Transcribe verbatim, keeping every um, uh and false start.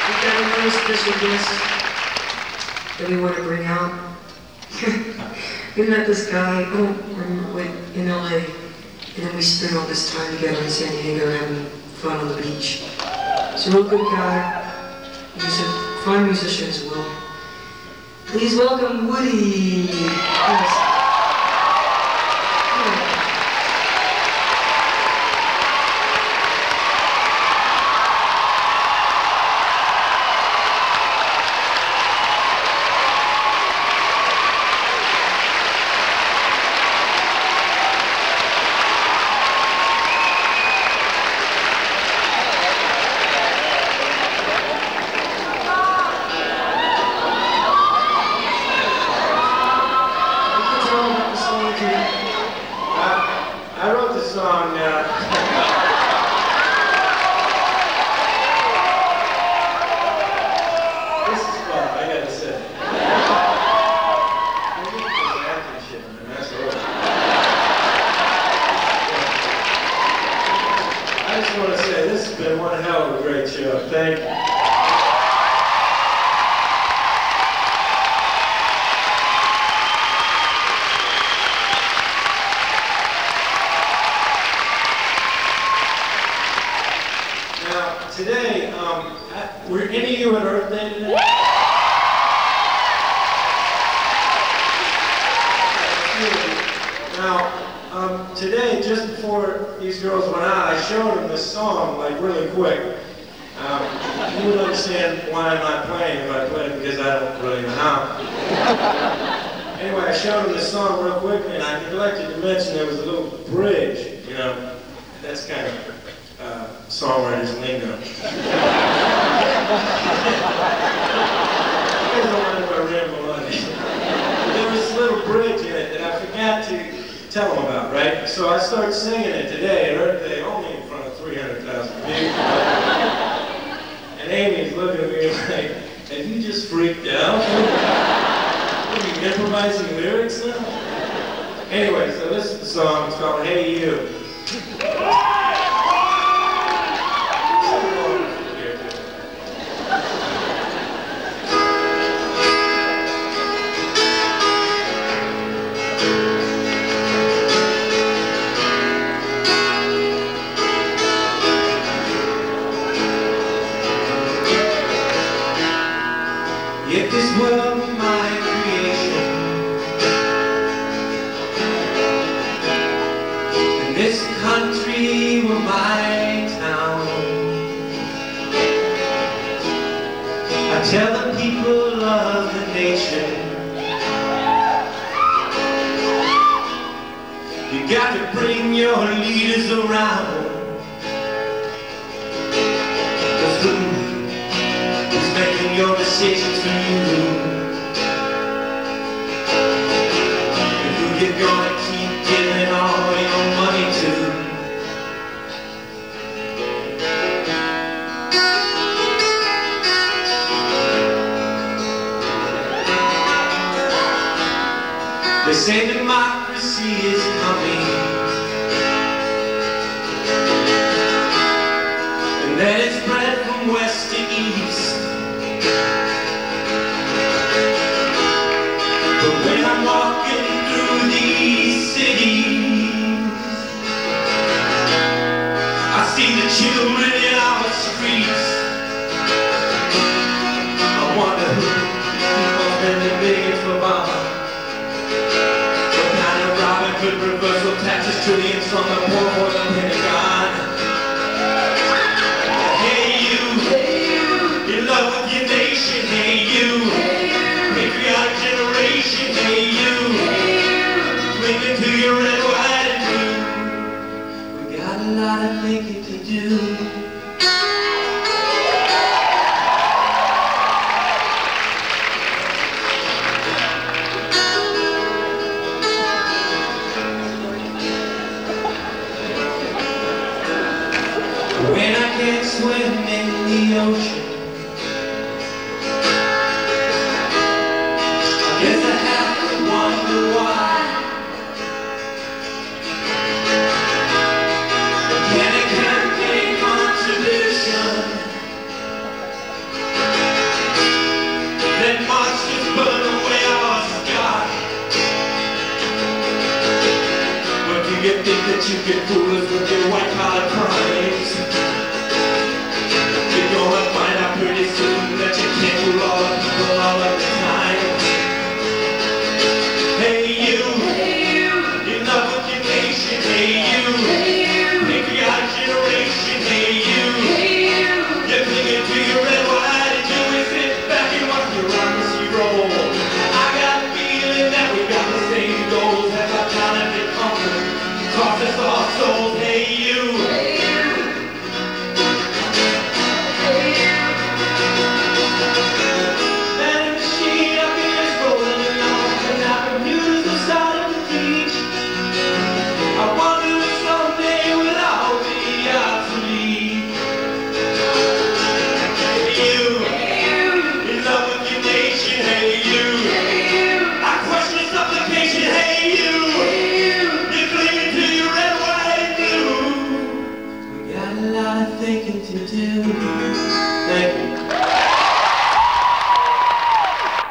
We've got another special guest that we want to bring out. We met this guy oh, in L A, and then we spent all this time together in San Diego having fun on the beach. He's a real good guy. He's a fine musician as well. Please welcome Woody. Yes. I wrote the song, uh, this is fun, I gotta say. Acting shit, man, that's all. I just want to say, this has been one hell of a great show. Thank you. Today, um, were any of you at Earth Day today? Now, um, today, just before these girls went out, I showed them this song, like, really quick. Um, you would understand why I'm not playing if I played it, because I don't really know how. Anyway, I showed them this song real quickly, and I neglected to mention there was a little bridge, you know. That's kind of Uh, songwriter's lingo. You guys don't mind if I ramble on it. There was this little bridge in it that I forgot to tell them about, right? So I started singing it today at Earth Day, only in front of three hundred thousand people. And Amy's looking at me like, have you just freaked out? What are you improvising lyrics now? Anyway, so this is the song. It's called Hey You. If this world were my creation, and this country were my town, I tell the people of the nation, you got to bring your leaders around. Making your decisions for you, and who you're gonna keep giving all your money to. They say democracy is coming, and that it's spread from west to east. But when I'm walking through these cities, I see the children in our streets. I wonder who people spending billions for Bob. What kind of Robin Hood reversal taxes trillions from the poor for the Pentagon? Hey you, hey you, in love with your nation, hey you. Patriotic generation, hey you, clinging to your red, white, and blue. We got a lot of thinking to do. that you can fool us with your white collar crimes. You're gonna find out pretty soon that you can't fool all the people all of the time. Hey you, hey you, in love with your nation. Hey you, hey you, patriotic generation. Hey you, hey you, you're clinging to your red, white, and you will sit back and watch your democracy roll. I got a feeling that we got the same goals as our talented conquer. Cost us all souls. Hey you, hey you, hey you. And the machine up here is rolling along, and our computers are starting to teach. I wonder if someday we'll all be obsolete. Hey you, hey you, in love with your nation. Hey you, hey you, I question supplication. Hey you, hey you, you're clinging to your red, white, and blue. We got a lot of thinking to do. Thank you.